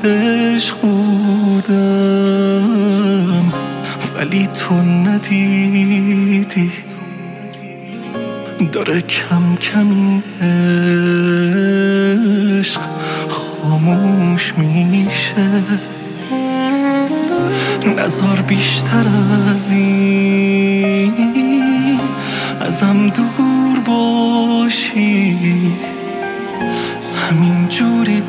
عشق بودم ولی تو ندیدی، داره کم کم این عشق خاموش میشه. نذار بیشتر از این ازم دور باشی، همین جوری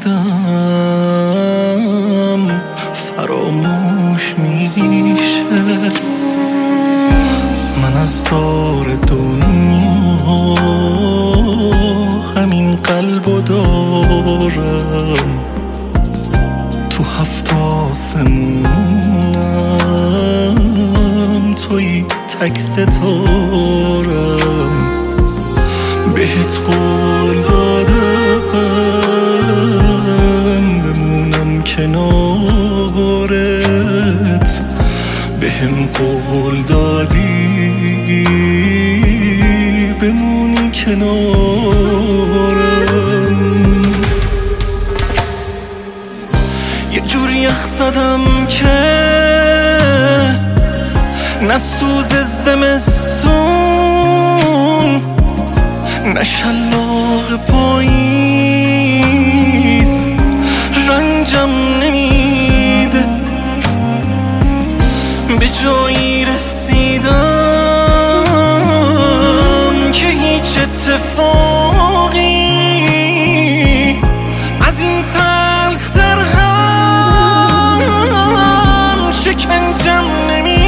آدم فراموش میشه. من از دار دنیا همین قلبو دارم، تو 7 آسمونم توی تک ستارم. بهت قول دادم بمونم کنارت، بهم قول دادی بمونی کنارم. یه جوری یخ زدم که نه سوز زمستون نه شلاق پاییز رنجم نمیده، به جایی رسیدم که هیچ اتفاقی از این تلختر هم شکنجم نمیده.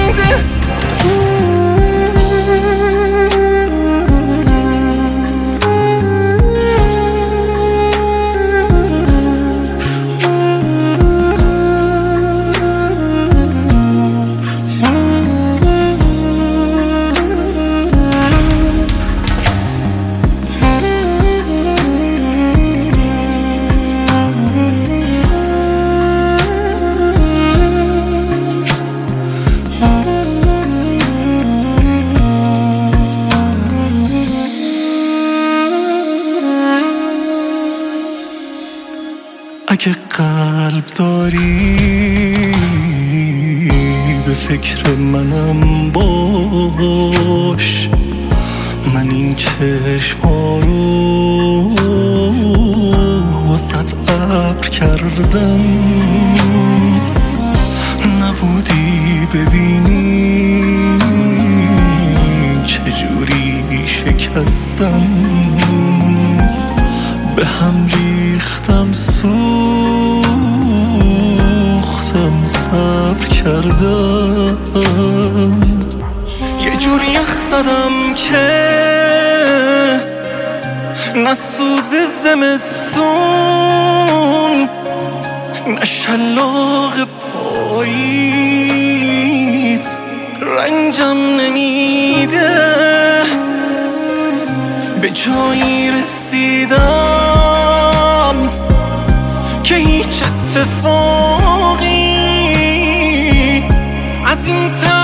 اگه قلب داری به فکر منم باش، من این چشما رو واسط ابر کردم، نبودی ببینی چجوری شکستم، به هم ریختم سوختم صبر کردم. یه جوری یخ زدم که نه سوز زمستون نه شلاق پاییز رنجم نمیده، به جایی رسیدم که هیچ اتفاقی از این